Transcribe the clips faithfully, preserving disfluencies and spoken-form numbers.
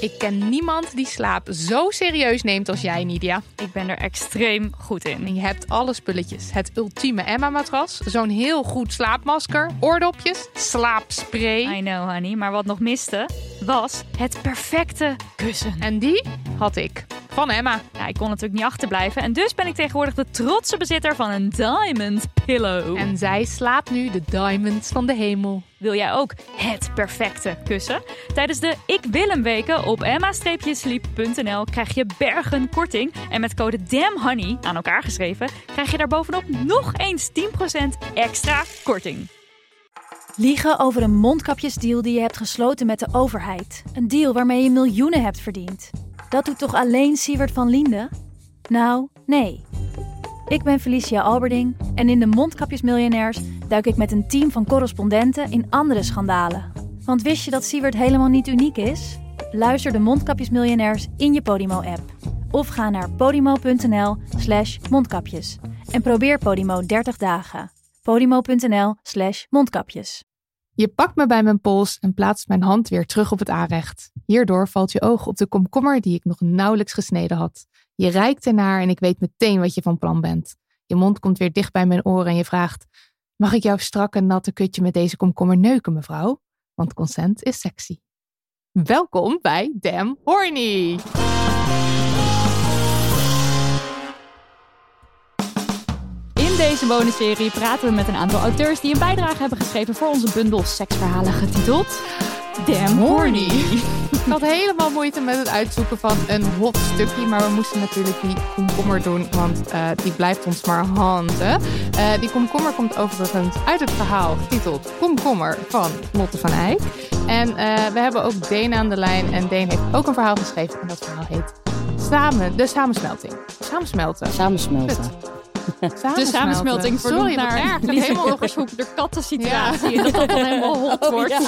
Ik ken niemand die slaap zo serieus neemt als jij, Nidia. Ik ben er extreem goed in. En je hebt alle spulletjes. Het ultieme Emma-matras, zo'n heel goed slaapmasker, oordopjes, slaapspray. I know, honey. Maar wat nog miste, was het perfecte kussen. En die had ik. Van Emma. Ja, ik kon natuurlijk niet achterblijven. En dus ben ik tegenwoordig de trotse bezitter van een Diamond Pillow. En zij slaapt nu de diamonds van de hemel. Wil jij ook het perfecte kussen? Tijdens de Ik Wil Hem weken op emma sleep punt n l krijg je bergen korting. En met code DAMNHONEY, aan elkaar geschreven, krijg je daar bovenop nog eens tien procent extra korting. Liegen over een mondkapjesdeal die je hebt gesloten met de overheid. Een deal waarmee je miljoenen hebt verdiend. Dat doet toch alleen Siewert van Liende? Nou, nee. Ik ben Felicia Alberding en in de Mondkapjesmiljonairs duik ik met een team van correspondenten in andere schandalen. Want wist je dat Siewert helemaal niet uniek is? Luister de Mondkapjesmiljonairs in je Podimo-app. Of ga naar podimo.nl slash mondkapjes. En probeer Podimo dertig dagen. Podimo.nl slash mondkapjes. Je pakt me bij mijn pols en plaatst mijn hand weer terug op het aanrecht. Hierdoor valt je oog op de komkommer die ik nog nauwelijks gesneden had. Je reikt ernaar en ik weet meteen wat je van plan bent. Je mond komt weer dicht bij mijn oren en je vraagt: mag ik jouw strakke natte kutje met deze komkommer neuken, mevrouw? Want consent is sexy. Welkom bij Damn Horny! In deze bonusserie praten we met een aantal auteurs die een bijdrage hebben geschreven voor onze bundel seksverhalen getiteld Damn Horny. Ik had helemaal moeite met het uitzoeken van een hot stukje, maar we moesten natuurlijk die komkommer doen, want uh, die blijft ons maar handen. Uh, die komkommer komt overigens uit het verhaal getiteld Komkommer van Lotte van Eyck. En uh, we hebben ook Deen aan de lijn en Deen heeft ook een verhaal geschreven en dat verhaal heet Samen, de samensmelting. Samensmelten. Samensmelten. De samensmelting. Sorry, naar erg. Lieve helemaal Burgershoek, de kattensituatie. Ja. En dat dat dan helemaal hot wordt. Ja.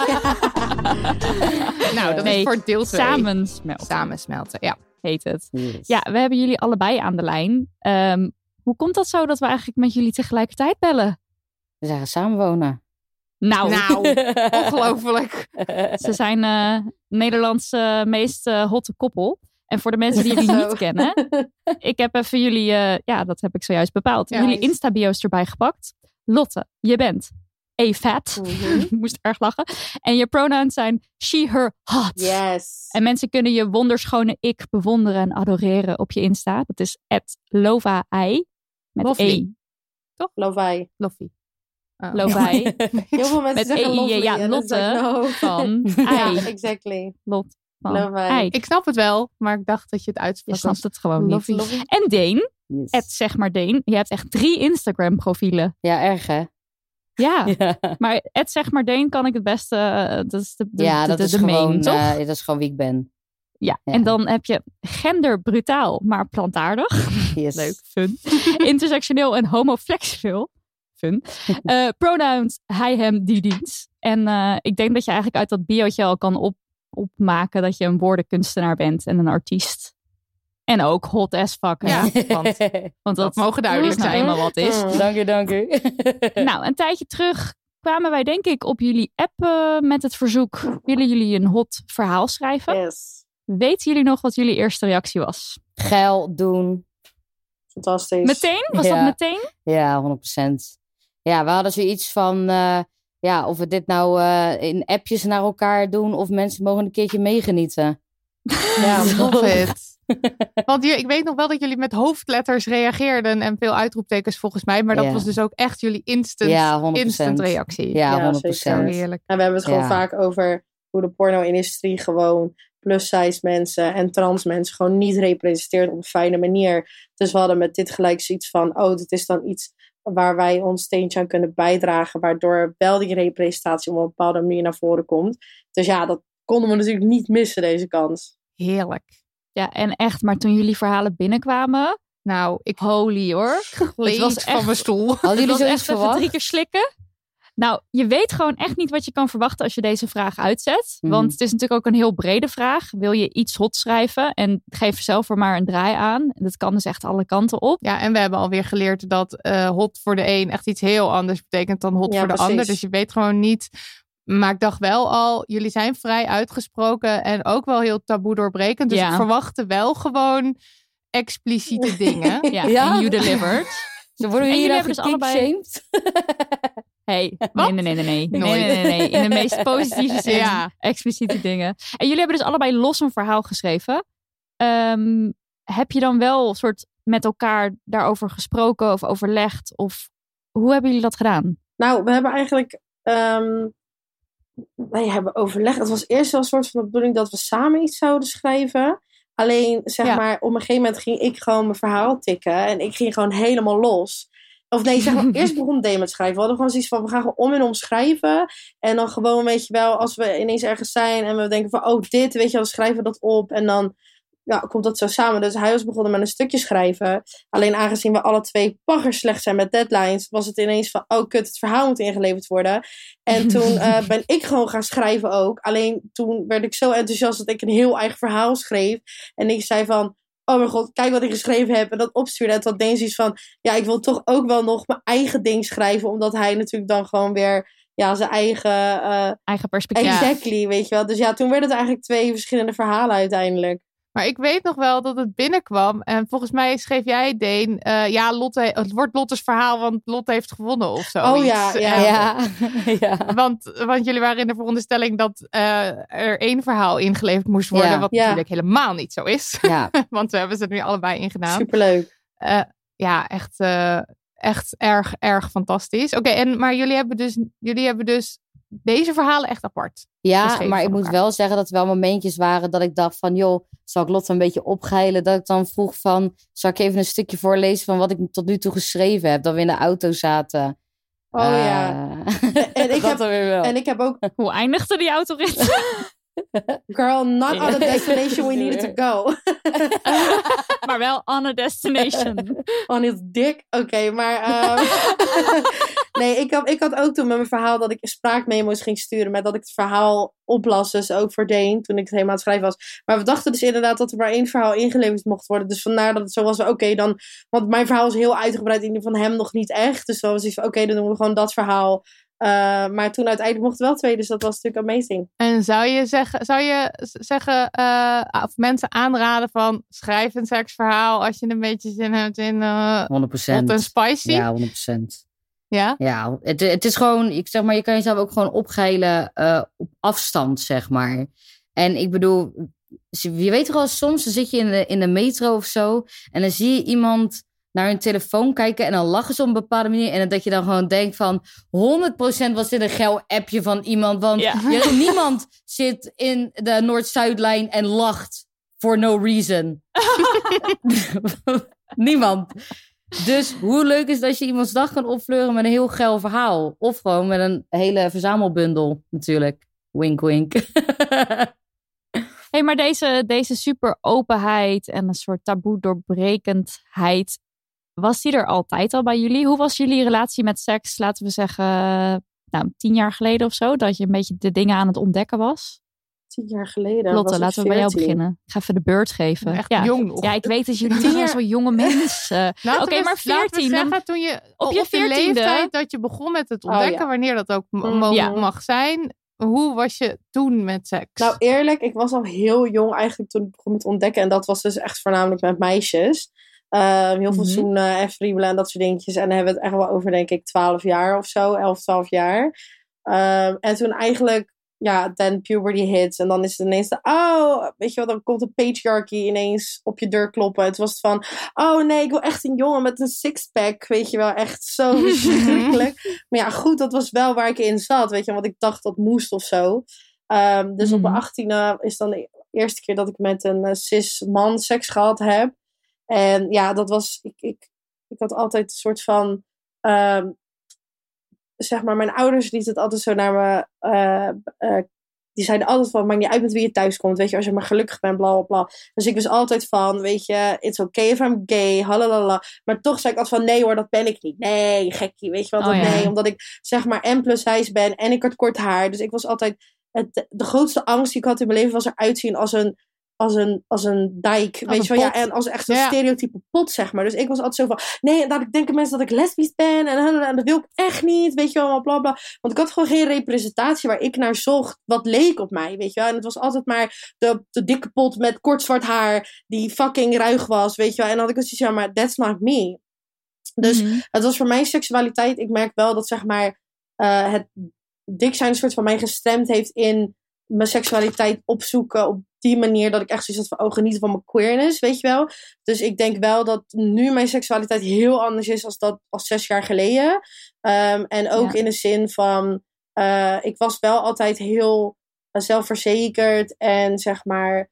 Nou, dat nee, is voor deel twee. Samensmelten. Samensmelten, ja. Heet het. Yes. Ja, we hebben jullie allebei aan de lijn. Um, hoe komt dat zo dat we eigenlijk met jullie tegelijkertijd bellen? We zeggen samenwonen. Nou, nou ongelooflijk. Ze zijn uh, Nederlands uh, meest uh, hotte koppel. En voor de mensen die jullie niet kennen, ik heb even jullie, uh, ja, dat heb ik zojuist bepaald, ja, jullie Insta-bio's erbij gepakt. Lotte, je bent A-fat. Mm-hmm. Moest erg lachen. En je pronouns zijn she, her, hot. Yes. En mensen kunnen je wonderschone ik bewonderen en adoreren op je Insta. Dat is at lovai met Lovely. E. Toch? Lovai. Loffie. Oh. Lovai. Heel veel mensen met zeggen E. lovely. Ja, en Lotte like, no. van Ja, ei. exactly. Lot van Lovai. ei. Ik snap het wel, maar ik dacht dat je het Je uitsprak. snapt het gewoon Lovely. niet. Lovely. En Deen, Yes. at zeg maar Deen. Je hebt echt drie Instagram profielen. Ja, erg hè? Ja, Ja, maar at zeg maar Deen kan ik het beste. Uh, dat is de, de, ja de, dat, de, is de gewoon, main, toch? uh, dat is gewoon wie ik ben. Ja. ja. En dan heb je genderbrutaal, maar plantaardig. Yes. Leuk, fun. Intersectioneel en homoflexibel. Fun. Uh, pronouns hij, hem, die, diens. En uh, ik denk dat je eigenlijk uit dat biootje al kan op, opmaken dat je een woordenkunstenaar bent en een artiest. En ook hot as fuck. Hè? Ja, want Want dat, dat mogen duidelijk is nou zijn. eenmaal wat is. Dank u, dank u. Nou, een tijdje terug kwamen wij denk ik op jullie app uh, met het verzoek. Willen jullie een hot verhaal schrijven? Yes. Weten jullie nog wat jullie eerste reactie was? Geil doen. Fantastisch. Meteen? Was Ja. dat meteen? Ja, honderd procent. Ja, we hadden zoiets van... Uh, ja, of we dit nou uh, in appjes naar elkaar doen... of mensen mogen een keertje meegenieten. Ja, love it. Want hier, ik weet nog wel dat jullie met hoofdletters reageerden en veel uitroeptekens volgens mij. Maar dat Ja. was dus ook echt jullie instant, Ja, honderd procent. instant reactie. Ja, Ja, honderd Zo procent. heerlijk. En we hebben het gewoon Ja. vaak over hoe de porno-industrie gewoon plus-size mensen en trans mensen gewoon niet representeert op een fijne manier. Dus we hadden met dit gelijk zoiets van, oh, dit is dan iets waar wij ons steentje aan kunnen bijdragen, waardoor wel die representatie op een bepaalde manier naar voren komt. Dus ja, dat konden we natuurlijk niet missen, deze kans. Heerlijk. Ja, en echt, maar toen jullie verhalen binnenkwamen... Nou, ik Holy hoor. gleed was echt- van mijn stoel. Hadden Het jullie was zoiets echt even verwacht? drie keer slikken. Nou, je weet gewoon echt niet wat je kan verwachten als je deze vraag uitzet. Mhm. Want het is natuurlijk ook een heel brede vraag. Wil je iets hot schrijven en geef zelf er maar een draai aan. Dat kan dus echt alle kanten op. Ja, en we hebben alweer geleerd dat uh, hot voor de een echt iets heel anders betekent dan hot Ja, voor de precies. ander. Dus je weet gewoon niet Maar ik dacht wel al, jullie zijn vrij uitgesproken en ook wel heel taboe doorbrekend. Dus Ja. ik verwachtte wel gewoon expliciete dingen. Ja, Ja. and you delivered. Ze worden En hier jullie dan hebben dus allebei- gekikshamed. Hey, Wat? nee, nee, nee, nee, nee. Nooit. Nee, nee, nee, nee. In de meest positieve zin. Ja. Expliciete dingen. En jullie hebben dus allebei los een verhaal geschreven. Ehm, heb je dan wel soort met elkaar daarover gesproken of overlegd? Of hoe hebben jullie dat gedaan? Nou, we hebben eigenlijk... Um, wij hebben overlegd. Het was eerst wel een soort van de bedoeling dat we samen iets zouden schrijven. Alleen, zeg Ja. maar, op een gegeven moment ging ik gewoon mijn verhaal tikken. En ik ging gewoon helemaal los. Of nee, zeg maar, eerst begon Dave met schrijven. We hadden gewoon zoiets van, we gaan gewoon om en om schrijven. En dan gewoon, weet je wel, als we ineens ergens zijn en we denken van, oh, dit, weet je wel, dan schrijven we dat op. En dan ja, komt dat zo samen. Dus hij was begonnen met een stukje schrijven. Alleen aangezien we alle twee pagger slecht zijn met deadlines, was het ineens van, oh kut, het verhaal moet ingeleverd worden. En toen uh, ben ik gewoon gaan schrijven ook. Alleen toen werd ik zo enthousiast dat ik een heel eigen verhaal schreef. En ik zei van, oh mijn god, kijk wat ik geschreven heb. En dat opstuurde. En toen deed hij iets van, ja, ik wil toch ook wel nog mijn eigen ding schrijven. Omdat hij natuurlijk dan gewoon weer, ja, zijn eigen... Uh, Eigen perspectief. exactly, weet je wel. Dus ja, toen werden het eigenlijk twee verschillende verhalen uiteindelijk. Maar ik weet nog wel dat het binnenkwam. En volgens mij schreef jij, Deen, uh, ja, Lotte, het wordt Lotte's verhaal, want Lotte heeft gewonnen of zo. Oh ja, ja. Ja, ja. Want, want jullie waren in de veronderstelling dat uh, er één verhaal ingeleverd moest worden. Ja. Wat Ja. natuurlijk helemaal niet zo is. Ja. Want we hebben ze er nu allebei in gedaan. Superleuk. Uh, ja, echt, uh, echt erg, erg fantastisch. Oké, okay, en maar jullie hebben dus, jullie hebben dus deze verhalen echt apart. Ja, geschreven maar ik van moet elkaar. wel zeggen dat er wel momentjes waren dat ik dacht van, joh, zal ik Lotte een beetje opgeilen? Dat ik dan vroeg van, zal ik even een stukje voorlezen van wat ik tot nu toe geschreven heb? Dat we in de auto zaten. Oh Uh, ja. En ik, dat heb, dan weer wel. en ik heb ook, Hoe eindigde die autorit? girl, not on the destination we needed to go. Maar wel on a destination. On his dick. Oké, okay, maar... Um, nee, ik had, ik had ook toen met mijn verhaal dat ik spraakmemo's ging sturen met dat ik het verhaal oplas. Dus ook voor Dane, toen ik het helemaal aan het schrijven was. Maar we dachten dus inderdaad dat er maar één verhaal ingeleverd mocht worden. Dus vandaar dat het zo was. Oké, okay, dan... Want mijn verhaal is heel uitgebreid en die van hem nog niet echt. Dus dan was iets van, oké, okay, dan doen we gewoon dat verhaal. Uh, maar toen uiteindelijk mochten wel twee, dus dat was natuurlijk amazing. En zou je zeggen, zou je zeggen uh, of mensen aanraden van schrijf een seksverhaal als je een beetje zin hebt in uh, honderd procent. hot en spicy? Ja, honderd procent. Ja? Ja, het, het is gewoon, ik zeg maar, je kan jezelf ook gewoon opgeilen uh, op afstand, zeg maar. En ik bedoel, je weet toch wel, soms dan zit je in de, in de metro of zo en dan zie je iemand naar hun telefoon kijken en dan lachen ze op een bepaalde manier en dat je dan gewoon denkt van honderd procent was dit een geil appje van iemand, want Ja. je, niemand zit in de Noord-Zuidlijn en lacht for no reason. Niemand. Dus hoe leuk is het als je iemands dag kan opfleuren met een heel geil verhaal. Of gewoon met een hele verzamelbundel natuurlijk. Wink, wink. Hey, maar deze, deze super openheid en een soort taboe doorbrekendheid, was die er altijd al bij jullie? Hoe was jullie relatie met seks, laten we zeggen, nou, tien jaar geleden of zo? Dat je een beetje de dingen aan het ontdekken was? Tien jaar geleden. Lotte, was laten ik we bij jou veertien. beginnen. Ik ga even de beurt geven. Echt ja. jong nog. Ja, ik weet dat jullie Tien zijn jaar- zo jonge mensen. Laten Oké, we- maar laten we veertien, dan- zeggen, toen je op je de veertiende leeftijd dat je begon met het Oh, ontdekken, ja. wanneer dat ook m- Mm, mo- ja. mag zijn. Hoe was je toen met seks? Nou, eerlijk, ik was al heel jong eigenlijk toen ik begon met ontdekken. En dat was dus echt voornamelijk met meisjes. Uh, heel veel Mhm. zoenen en friebelen en dat soort dingetjes. En dan hebben we het echt wel over, denk ik, twaalf jaar of zo. elf, twaalf jaar. Um, en toen eigenlijk, ja, then puberty hits. En dan is het ineens de, oh, weet je wat, dan komt de patriarchy ineens op je deur kloppen. Het was het van, oh nee, ik wil echt een jongen met een sixpack. Weet je wel, echt zo verschrikkelijk. Maar ja, goed, dat was wel waar ik in zat. Weet je, want ik dacht dat moest of zo. Um, dus op Mhm. mijn achttiende is dan de eerste keer dat ik met een uh, cis man seks gehad heb. En ja, dat was, ik, ik, ik had altijd een soort van, um, zeg maar, mijn ouders lieten het altijd zo naar me, uh, uh, die zeiden altijd van, maakt niet uit met wie je thuis komt, weet je, als je maar gelukkig bent, bla bla bla. Dus ik was altijd van, weet je, it's okay if I'm gay, halalala. Maar toch zei ik altijd van, nee hoor, dat ben ik niet. Nee, gekkie, weet je wel, dat Oh ja. nee. Omdat ik, zeg maar, en plus size ben en ik had kort haar. Dus ik was altijd, het, de grootste angst die ik had in mijn leven was eruit zien als een als een, als een dijk, Als weet je een wel. Ja, pot. en als echt een Ja. stereotype pot, zeg maar. Dus ik was altijd zo van, nee, en dat denken mensen dat ik lesbisch ben. En, en dat wil ik echt niet, weet je wel, bla bla. Want ik had gewoon geen representatie waar ik naar zocht wat leek op mij, weet je wel. En het was altijd maar de, de dikke pot met kort zwart haar, die fucking ruig was, weet je wel. En dan had ik zoiets, ja, maar that's not me. Dus Mhm. het was voor mij seksualiteit. Ik merk wel dat, zeg maar, uh, het dik zijn een soort van mij gestemd heeft in mijn seksualiteit opzoeken op die manier dat ik echt zoiets had van, oh, genieten van mijn queerness, weet je wel. Dus ik denk wel dat nu mijn seksualiteit heel anders is als dat als zes jaar geleden. Um, en ook Ja. in de zin van, uh, ik was wel altijd heel uh, zelfverzekerd en zeg maar,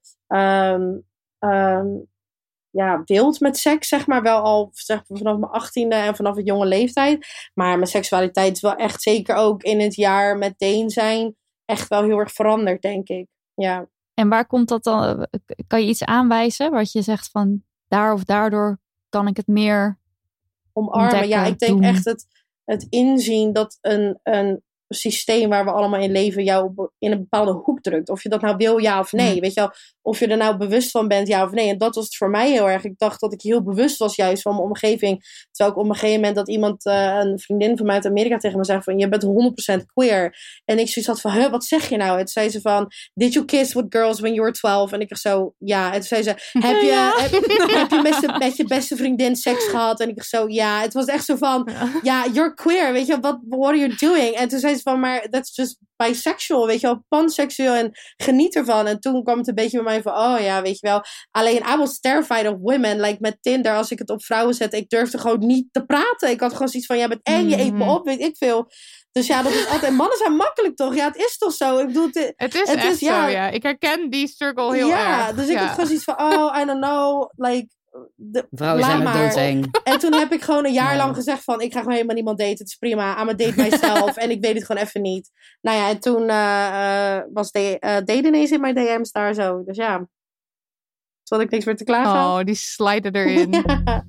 um, um, ja, wild met seks, zeg maar, wel al zeg maar, vanaf mijn achttiende en vanaf een jonge leeftijd. Maar mijn seksualiteit is wel echt zeker ook in het jaar met Deen zijn echt wel heel erg veranderd, denk ik. Ja. En waar komt dat dan? Kan je iets aanwijzen wat je zegt van daar of daardoor kan ik het meer Omarmen. ontdekken, Ja, ik denk doen? echt het, het inzien dat een, een systeem waar we allemaal in leven jou op, in een bepaalde hoek drukt. Of je dat nou wil, ja of nee. Mm. Weet je wel? Of je er nou bewust van bent, ja of nee. En dat was het voor mij heel erg. Ik dacht dat ik heel bewust was juist van mijn omgeving. Terwijl ik op een gegeven moment dat iemand, uh, een vriendin van mij uit Amerika tegen me zei van, je bent honderd procent queer. En ik zoiets had van, huh, wat zeg je nou? En toen zei ze van, did you kiss with girls when you were twelve? En ik dacht zo, ja. En toen zei ze, heb je, Ja. heb, heb je met, je, met je beste vriendin seks gehad? En ik dacht zo, ja. Het was echt zo van, ja, you're queer. Weet je, what, what are you doing? En toen zei ze van, maar that's just bisexual, weet je wel, panseksueel en geniet ervan. En toen kwam het een beetje bij mij van, oh ja, weet je wel, alleen I was terrified of women, like met Tinder, als ik het op vrouwen zette, ik durfde gewoon niet te praten. Ik had gewoon zoiets van, ja, bent eng, je eet me op, weet ik veel. Dus ja, dat is altijd, mannen zijn makkelijk toch? Ja, het is toch zo? Ik bedoel, het, Het is Het echt is, ja. zo, ja. Ik herken die struggle heel ja, erg. dus ik ja. had gewoon zoiets van, oh, I don't know, like, de, Vrouwen laat zijn ook maar. doodeng. En toen heb ik gewoon een jaar Ja. lang gezegd van, ik ga gewoon helemaal niemand daten. Het is prima. I'm a date myself. En ik weet het gewoon even niet. Nou ja, en toen uh, uh, was de, uh, Date ineens in mijn D M's daar zo. Dus ja. Dus had ik niks meer te klagen. Oh, die sliden erin. Ja.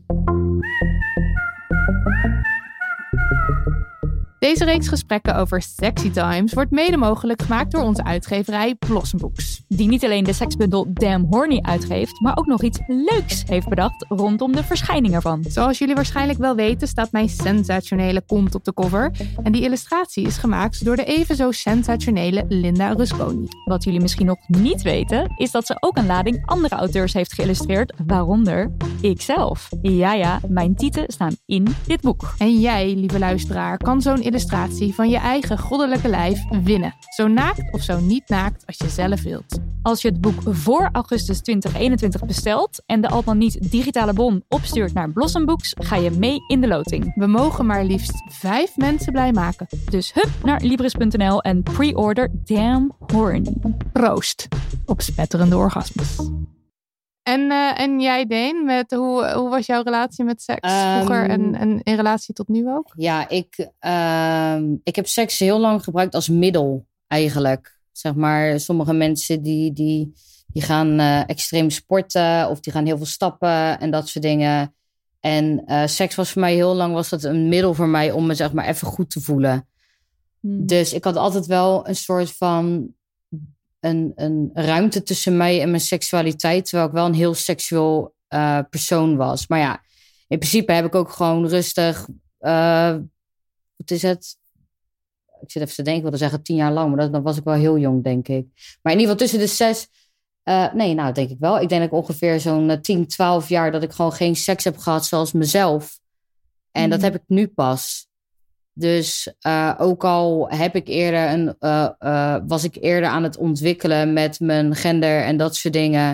Deze reeks gesprekken over Sexy Times wordt mede mogelijk gemaakt door onze uitgeverij Blossom Books. Die niet alleen de seksbundel Damn Horny uitgeeft, maar ook nog iets leuks heeft bedacht rondom de verschijning ervan. Zoals jullie waarschijnlijk wel weten staat mijn sensationele kont op de cover. En die illustratie is gemaakt door de even zo sensationele Linda Rusconi. Wat jullie misschien nog niet weten, is dat ze ook een lading andere auteurs heeft geïllustreerd, waaronder ikzelf. Ja ja, mijn tieten staan in dit boek. En jij, lieve luisteraar, kan zo'n illustratie van je eigen goddelijke lijf winnen. Zo naakt of zo niet naakt als je zelf wilt. Als je het boek voor augustus twintig eenentwintig bestelt en de al dan niet digitale bon opstuurt naar Blossom Books, ga je mee in de loting. We mogen maar liefst vijf mensen blij maken. Dus hup naar Libris punt n l en pre-order Damn Horny. Proost op spetterende orgasmes. En, uh, en jij, Deen, met hoe, hoe was jouw relatie met seks Um, vroeger en, en in relatie tot nu ook? Ja, ik, uh, ik heb seks heel lang gebruikt als middel eigenlijk. Zeg maar, sommige mensen die, die, die gaan uh, extreem sporten of die gaan heel veel stappen en dat soort dingen. En uh, seks was voor mij heel lang was dat een middel voor mij om me zeg maar even goed te voelen. Hmm. Dus ik had altijd wel een soort van een, een ruimte tussen mij en mijn seksualiteit, terwijl ik wel een heel seksueel uh, persoon was. Maar ja, in principe heb ik ook gewoon rustig, uh, wat is het? Ik zit even te denken, ik wilde zeggen tien jaar lang, maar dat, dan was ik wel heel jong, denk ik. Maar in ieder geval tussen de zes, uh, nee, nou denk ik wel. Ik denk dat ik ongeveer zo'n uh, tien, twaalf jaar dat ik gewoon geen seks heb gehad zoals mezelf. En mm. dat heb ik nu pas. Dus uh, ook al heb ik eerder een, uh, uh, was ik eerder aan het ontwikkelen met mijn gender en dat soort dingen.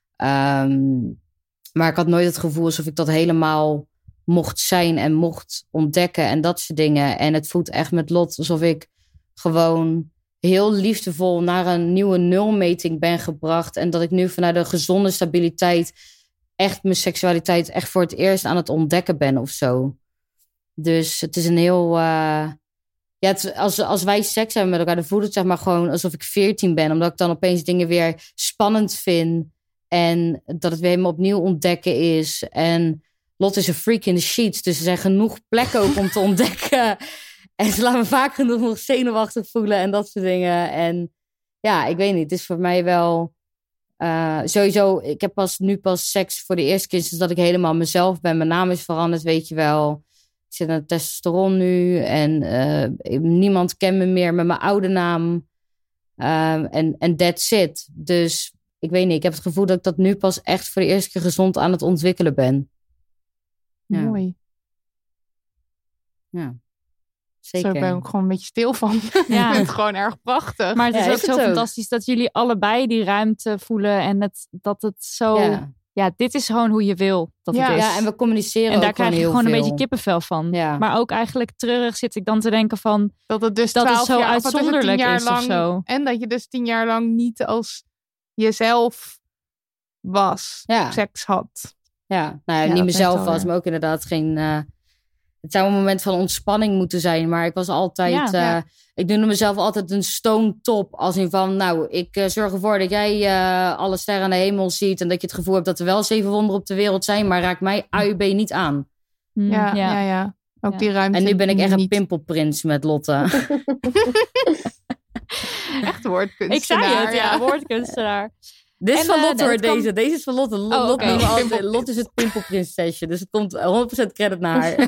Um, maar ik had nooit het gevoel alsof ik dat helemaal mocht zijn en mocht ontdekken en dat soort dingen. En het voelt echt met Lot alsof ik gewoon heel liefdevol naar een nieuwe nulmeting ben gebracht. En dat ik nu vanuit een gezonde stabiliteit echt mijn seksualiteit echt voor het eerst aan het ontdekken ben of zo. Dus het is een heel... Uh, ja, het, als, als wij seks hebben met elkaar, dan voelt het zeg maar gewoon alsof ik veertien ben. Omdat ik dan opeens dingen weer spannend vind. En dat het weer helemaal opnieuw ontdekken is. En Lot is een freak in the sheets. Dus er zijn genoeg plekken ook om te ontdekken. En ze laat me vaak genoeg nog zenuwachtig voelen en dat soort dingen. En ja, ik weet niet. Het is voor mij wel Uh, sowieso, ik heb pas nu pas seks voor de eerste keer sinds dat ik helemaal mezelf ben. Mijn naam is veranderd, weet je wel. Ik zit aan testosteron nu en uh, niemand kent me meer met mijn oude naam. En uh, en that's it. Dus ik weet niet, ik heb het gevoel dat ik dat nu pas echt voor de eerste keer gezond aan het ontwikkelen ben. Ja. Mooi. Ja. Zeker. Zo ben ik gewoon een beetje stil van. Ja. Het is gewoon erg prachtig. Maar het is ja, ook is zo het fantastisch ook. Dat jullie allebei die ruimte voelen. En het, dat het zo... Ja. ja, dit is gewoon hoe je wil dat ja. het is. Ja, en we communiceren En daar ook krijg je heel gewoon veel. een beetje kippenvel van. Ja. Maar ook eigenlijk treurig zit ik dan te denken van... Dat het dus dat het zo jaar, uitzonderlijk is, is lang, of zo. En dat je dus tien jaar lang niet als jezelf was. Ja. Seks had. Ja, nou ja, ja niet mezelf was, weer. maar ook inderdaad geen... Uh, het zou een moment van ontspanning moeten zijn. Maar ik was altijd... Ja, uh, ja. Ik noemde mezelf altijd een stone top. Als in van, nou, ik uh, zorg ervoor dat jij uh, alle sterren aan de hemel ziet. En dat je het gevoel hebt dat er wel zeven wonderen op de wereld zijn. Maar raak mij A U B niet aan. Mm, ja, ja, ja, ja. Ook ja. die ruimte. En nu ben ik echt niet... een pimpelprins met Lotte. Echt woordkunstenaar. Ik zei het, ja, ja woordkunstenaar. Dit is en, van Lotte uh, hoor, kan... deze. Deze is van Lotte. Lotte, oh, okay. Lotte, Lotte is het pimpelprinsesje. Dus het komt honderd procent credit naar haar.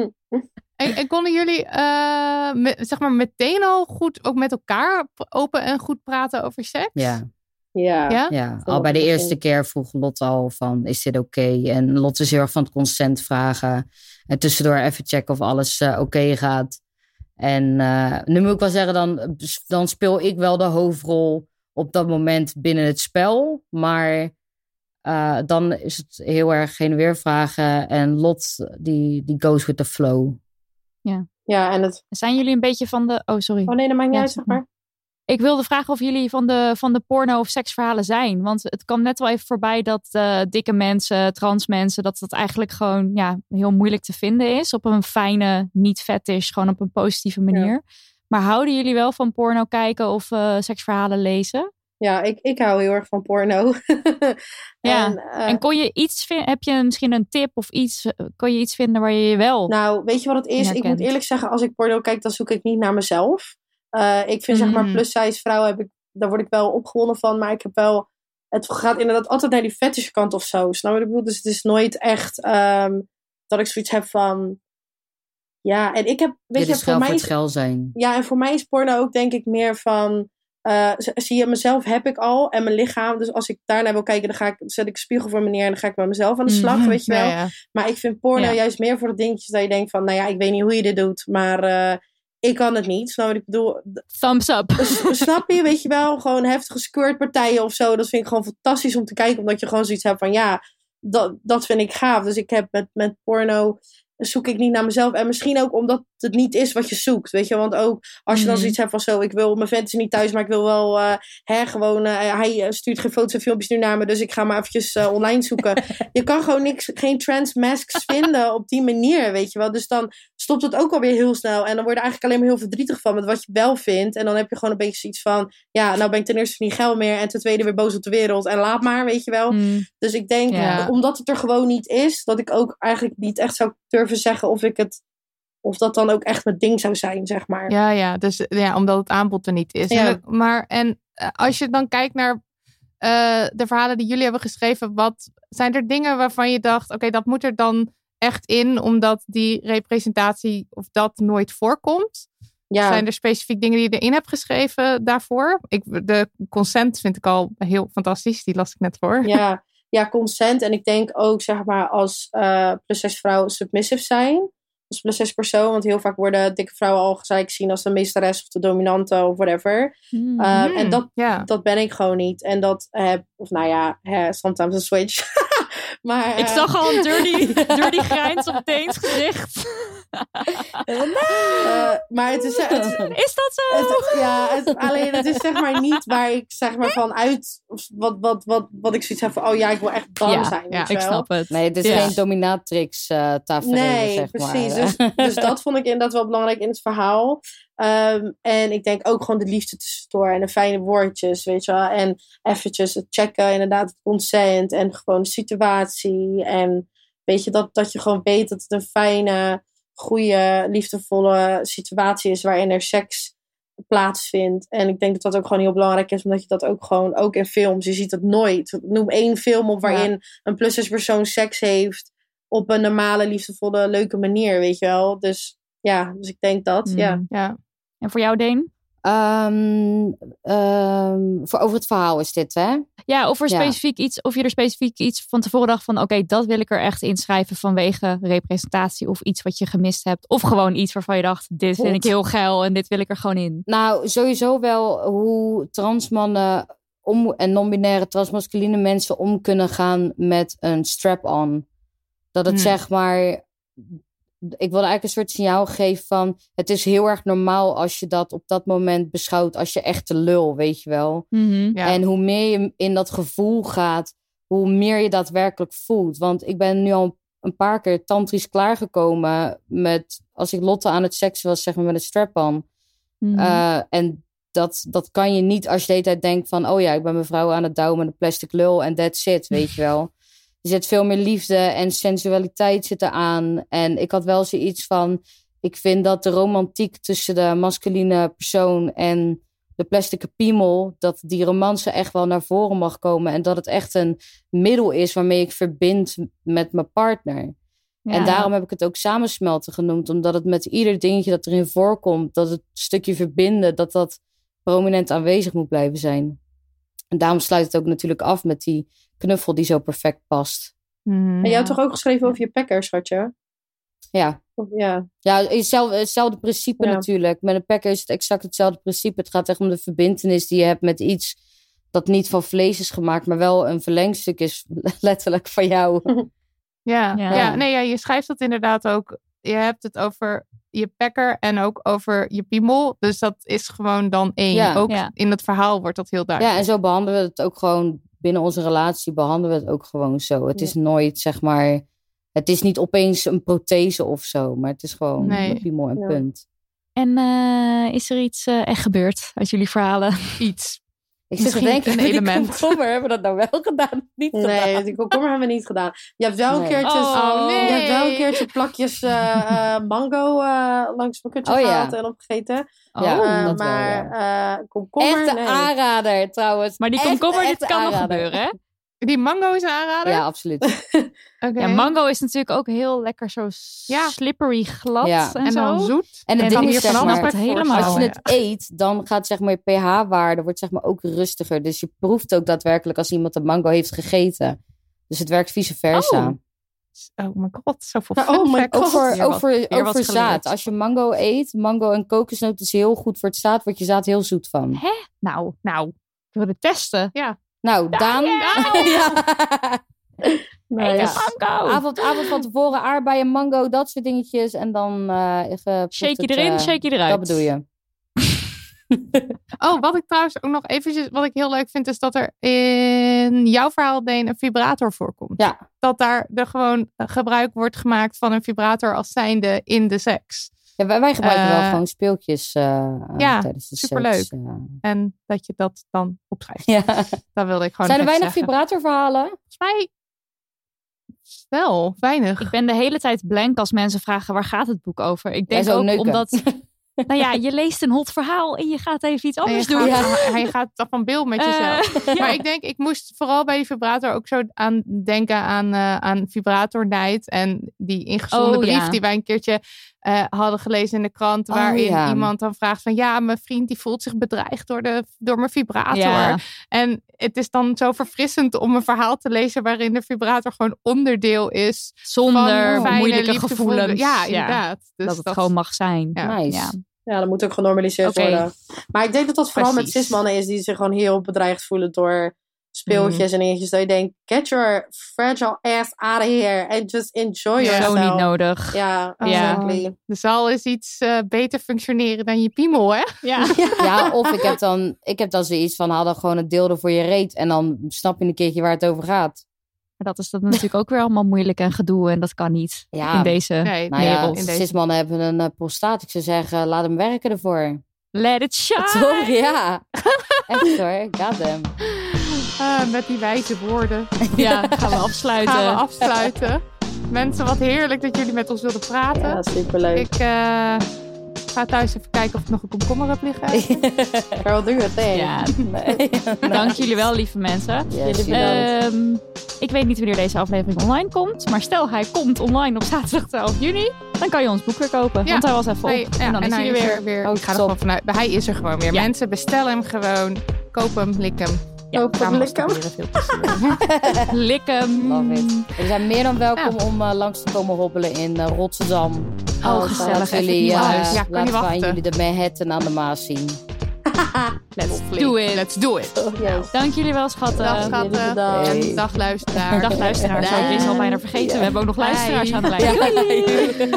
En, en konden jullie uh, met, zeg maar meteen al goed ook met elkaar open en goed praten over seks? Ja. Ja. ja? ja. Al bij de eerste keer vroeg Lotte al van, is dit oké? Okay? En Lotte is heel erg van het consent vragen. En tussendoor even checken of alles uh, oké okay gaat. En uh, nu moet ik wel zeggen, dan, dan speel ik wel de hoofdrol op dat moment binnen het spel. Maar uh, dan is het heel erg heen en weer vragen. En Lot, die, die goes with the flow. Ja. Ja, en het... Zijn jullie een beetje van de... Oh, sorry. Oh nee, dat maakt niet ja, uit, zeg maar. Ik wilde vragen of jullie van de, van de porno- of seksverhalen zijn. Want het kwam net wel even voorbij dat uh, dikke mensen, trans mensen... dat dat eigenlijk gewoon ja, heel moeilijk te vinden is. Op een fijne, niet fetish, gewoon op een positieve manier. Ja. Maar houden jullie wel van porno kijken of uh, seksverhalen lezen? Ja, ik, ik hou heel erg van porno. ja. En, uh, en kon je iets vinden? Heb je misschien een tip of iets? Kon je iets vinden waar je je wel... Nou, weet je wat het is? herkent? Ik moet eerlijk zeggen, als ik porno kijk, dan zoek ik niet naar mezelf. Uh, ik vind mm-hmm. zeg maar plus-size vrouwen, heb ik, daar word ik wel opgewonden van. Maar ik heb wel... Het gaat inderdaad altijd naar die fetish kant of zo. Snap je wat ik bedoel? Dus het is nooit echt um, dat ik zoiets heb van... Ja, en ik heb... Weet je, je, voor mij is, schel zijn. Ja, en voor mij is porno ook denk ik meer van... Uh, zie je, mezelf heb ik al en mijn lichaam. Dus als ik daarnaar wil kijken, dan ga ik, zet ik een spiegel voor me neer en dan ga ik met mezelf aan de slag, mm-hmm. weet je wel. Ja, ja. Maar ik vind porno ja. juist meer voor de dingetjes dat je denkt van, nou ja, ik weet niet hoe je dit doet, maar uh, ik kan het niet. Snap je wat ik bedoel? Thumbs up. Snap je, weet je wel? Gewoon heftige squirtpartijen of zo. Dat vind ik gewoon fantastisch om te kijken, omdat je gewoon zoiets hebt van, ja, dat, dat vind ik gaaf. Dus ik heb met, met porno... zoek ik niet naar mezelf. En misschien ook omdat het niet is wat je zoekt. Weet je, want ook als je dan zoiets hebt van zo... ik wil, mijn vent is niet thuis, maar ik wil wel uh, her gewoon... Uh, hij stuurt geen foto's en filmpjes nu naar me... dus ik ga maar eventjes uh, online zoeken. Je kan gewoon niks, geen trans masks vinden op die manier, weet je wel. Dus dan stopt het ook alweer heel snel. En dan word je eigenlijk alleen maar heel verdrietig van... met wat je wel vindt. En dan heb je gewoon een beetje zoiets van... ja, nou ben ik ten eerste niet geil meer... en ten tweede weer boos op de wereld. En laat maar, weet je wel. Mm. Dus ik denk, ja. omdat het er gewoon niet is... dat ik ook eigenlijk niet echt zou durven zeggen... of ik het... of dat dan ook echt mijn ding zou zijn, zeg maar. Ja, ja, dus ja, omdat het aanbod er niet is. Ja. En, maar en uh, als je dan kijkt naar uh, de verhalen die jullie hebben geschreven, wat zijn er dingen waarvan je dacht, oké, okay, dat moet er dan echt in, omdat die representatie of dat nooit voorkomt? Ja. Zijn er specifiek dingen die je erin hebt geschreven daarvoor? Ik, de consent vind ik al heel fantastisch, die las ik net voor. Ja, ja, consent. En ik denk ook, zeg maar, als uh, plus-size vrouwen submissive zijn. Als plus-size persoon. Want heel vaak worden dikke vrouwen al gelijk gezien als de meesteres of de dominante of whatever. Mm-hmm. Um, en dat, yeah. dat ben ik gewoon niet. En dat heb, of nou ja, hè, sometimes a switch. maar, uh, ik zag al een dirty, dirty grijns op Deens gezicht. uh, maar het is, het is... Is dat zo? Het, ja, het, alleen het is zeg maar niet waar ik zeg maar van uit... Wat, wat, wat, wat ik zoiets heb van... Oh ja, ik wil echt bang ja, zijn. Ja, ik snap het. Nee, het is ja. geen dominatrix uh, tafereel, nee, zeg precies. maar. Dus, dus dat vond ik inderdaad wel belangrijk in het verhaal. Um, en ik denk ook gewoon de liefde tussendoor. En de fijne woordjes, weet je wel. En eventjes het checken, inderdaad het consent. En gewoon de situatie. En weet je, dat, dat je gewoon weet dat het een fijne... goede, liefdevolle situatie is waarin er seks plaatsvindt. En ik denk dat dat ook gewoon heel belangrijk is, omdat je dat ook gewoon, ook in films, je ziet het nooit. Noem één film op waarin ja. een plusspersoon seks heeft op een normale, liefdevolle, leuke manier, weet je wel. Dus ja, dus ik denk dat, mm, ja. ja. En voor jou, Deen? Um, um, voor over het verhaal is dit, hè? Ja, of, er specifiek ja. iets, of je er specifiek iets van tevoren dacht van... oké, okay, dat wil ik er echt inschrijven vanwege representatie... of iets wat je gemist hebt. Of gewoon iets waarvan je dacht... dit vind ik heel geil en dit wil ik er gewoon in. Nou, sowieso wel hoe transmannen om, en non-binaire transmasculine mensen... om kunnen gaan met een strap-on. Dat het hmm. zeg maar... Ik wilde eigenlijk een soort signaal geven van... het is heel erg normaal als je dat op dat moment beschouwt... als je echte lul, weet je wel. Mm-hmm, ja. En hoe meer je in dat gevoel gaat... hoe meer je daadwerkelijk voelt. Want ik ben nu al een paar keer tantrisch klaargekomen... met als ik Lotte aan het seksen was, zeg maar met een strap-on. Mm-hmm. Uh, en dat, dat kan je niet als je de hele tijd denkt van... oh ja, ik ben mijn vrouw aan het douwen met een plastic lul... en that's it, weet je wel. Er zit veel meer liefde en sensualiteit zit eraan. En ik had wel zoiets van... ik vind dat de romantiek tussen de masculine persoon... en de plastic piemel... dat die romance echt wel naar voren mag komen. En dat het echt een middel is waarmee ik verbind met mijn partner. Ja. En daarom heb ik het ook samensmelten genoemd. Omdat het met ieder dingetje dat erin voorkomt... dat het stukje verbinden... dat dat prominent aanwezig moet blijven zijn. En daarom sluit het ook natuurlijk af met die... knuffel die zo perfect past. Mm, en jij hebt toch ook geschreven over je pekker, schatje? Ja. Of, ja. Ja, hetzelfde, hetzelfde principe ja. natuurlijk. Met een pekker is het exact hetzelfde principe. Het gaat echt om de verbintenis die je hebt met iets... dat niet van vlees is gemaakt... maar wel een verlengstuk is letterlijk van jou. Ja, ja. ja nee, ja, je schrijft dat inderdaad ook. Je hebt het over je pekker en ook over je piemel. Dus dat is gewoon dan één. Ja. Ook ja. in het verhaal wordt dat heel duidelijk. Ja, en zo behandelen we het ook gewoon... binnen onze relatie behandelen we het ook gewoon zo. Het ja. is nooit, zeg maar... Het is niet opeens een prothese of zo. Maar het is gewoon nee. een piemel en ja. punt. En uh, is er iets uh, echt gebeurd uit jullie verhalen? Iets. Ik zit te denken, een element. Die komkommer, hebben we dat nou wel gedaan? Niet nee, gedaan. die komkommer hebben we niet gedaan. Je hebt wel een nee. keertje... Oh, nee. Je hebt wel een keertje plakjes uh, uh, mango uh, langs mijn kutje oh, gehaald ja. en opgegeten. Oh, ja, uh, dat maar wel, ja. uh, komkommer... Echte nee. aanrader trouwens. Maar die komkommer, dit kan nog gebeuren, hè? Die mango is een aanrader? Ja, absoluut. Okay. Ja, mango is natuurlijk ook heel lekker zo ja. slippery glad ja. en, en zo. dan zoet. En, en dan hier van alles maar, helemaal. Als je het eet, dan gaat zeg maar je pH-waarde wordt zeg maar ook rustiger. Dus je proeft ook daadwerkelijk als iemand een mango heeft gegeten. Dus het werkt vice versa. Oh, oh my god, zoveel oh my god. Over, hier over, wat, over zaad. Als je mango eet, mango en kokosnoot is heel goed voor het zaad. Wordt je zaad heel zoet van. Hè? Nou, nou. Ik wil het testen. Ja. Nou, Daan. ja. Nice. Mango. Avond, avond van tevoren aardbeien, mango, dat soort dingetjes. En dan uh, even... Shake je erin, uh, shake je eruit. Dat bedoel je. Oh, wat ik trouwens ook nog eventjes... Wat ik heel leuk vind, is dat er in jouw verhaal, Deen, een vibrator voorkomt. Ja. Dat daar er gewoon gebruik wordt gemaakt van een vibrator als zijnde in de seks. Ja, wij, wij gebruiken uh, wel gewoon speeltjes uh, ja, tijdens de superleuk. seks. Uh. En dat je dat dan opschrijft. Ja. Dat wilde ik gewoon Zijn er weinig zeggen. vibratorverhalen? Volgens mij wel, weinig. Ik ben de hele tijd blank als mensen vragen waar gaat het boek over. Ik denk ja, ook neuken. omdat... Nou ja, je leest een hot verhaal en je gaat even iets anders en je doen. Gaat, ja. En je gaat dan van beeld met jezelf. Uh, maar ja. ik denk, ik moest vooral bij die vibrator ook zo aan denken aan, uh, aan Vibrator Night. En die ingezonden oh, brief ja. die wij een keertje uh, hadden gelezen in de krant. Waarin oh, ja. iemand dan vraagt van ja, mijn vriend die voelt zich bedreigd door, de, door mijn vibrator. Ja. En het is dan zo verfrissend om een verhaal te lezen waarin de vibrator gewoon onderdeel is. Zonder van moeilijke gevoelens. Ja, inderdaad. Ja, Dus dat het dat gewoon mag zijn. Ja. Nice. Ja. Ja, dat moet ook genormaliseerd okay. worden. Maar ik denk dat dat vooral Precies. met cismannen is die zich gewoon heel bedreigd voelen door speeltjes mm. en dingetjes. Dat je denkt, get your fragile ass out of here and just enjoy ja, yourself. Zo niet nodig. Ja, ja. exactly. De zaal is iets uh, beter functioneren dan je piemel, hè? Ja, ja of ik heb, dan, ik heb dan zoiets van, haal dan gewoon het deel er voor je reet en dan snap je een keertje waar het over gaat. Maar dat is dan natuurlijk ook weer allemaal moeilijk en gedoe. En dat kan niet ja. in deze nee, nou wereld. Ja, cismannen hebben een uh, prostaat. Ik zou zeggen, laat hem werken ervoor. Let it shine! Toch, ja. Echt hoor, got them. Uh, met die wijze woorden. Ja, gaan we afsluiten. Gaan we afsluiten. Mensen, wat heerlijk dat jullie met ons wilden praten. Ja, superleuk. Ik uh, ga ga thuis even kijken of ik nog een komkommer heb liggen. Girl, do your thing. Ja, Nee. dank jullie wel, lieve mensen. Yes, Jullie bedankt. Ehm, ik weet niet wanneer deze aflevering online komt. Maar stel hij komt online op zaterdag twaalf juni. Dan kan je ons boek weer kopen. Ja. Want hij was even op. Hij- ja, en dan is hij hij er is weer. er weer. Oh, Ik ga er top. gewoon vanuit. Hij is er gewoon weer. Ja. Mensen, bestel hem gewoon. Koop hem, lik hem. Ja, Koop hem, gaan we lik hem. ons toch weer veel plezier. Lik hem. Love it. We zijn meer dan welkom Ja. om uh, langs te komen hobbelen in uh, Rotterdam. Oh, gezellig. Laten Even jullie, nieuw uh, huis. Ja, kan niet laten we aan wachten. jullie de Manhattan aan de Maas zien. Let's do it. Let's do it. Yes. Dank jullie wel, schatten. Dag Jullie schatten. bedankt. En dag luisteraar. Dag luisteraars. Zou ik deze al bijna vergeten. We hebben ook nog luisteraars aan de lijn. Doei.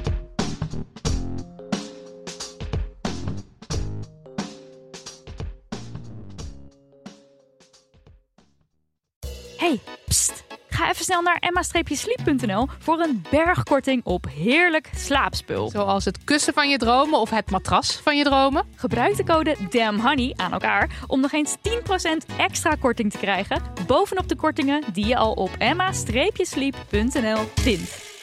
Hey, pst. Ga even snel naar emma sleep punt n l voor een bergkorting op heerlijk slaapspul. Zoals het kussen van je dromen of het matras van je dromen. Gebruik de code DAMNHONEY aan elkaar om nog eens tien procent extra korting te krijgen bovenop de kortingen die je al op emma sleep punt n l vindt.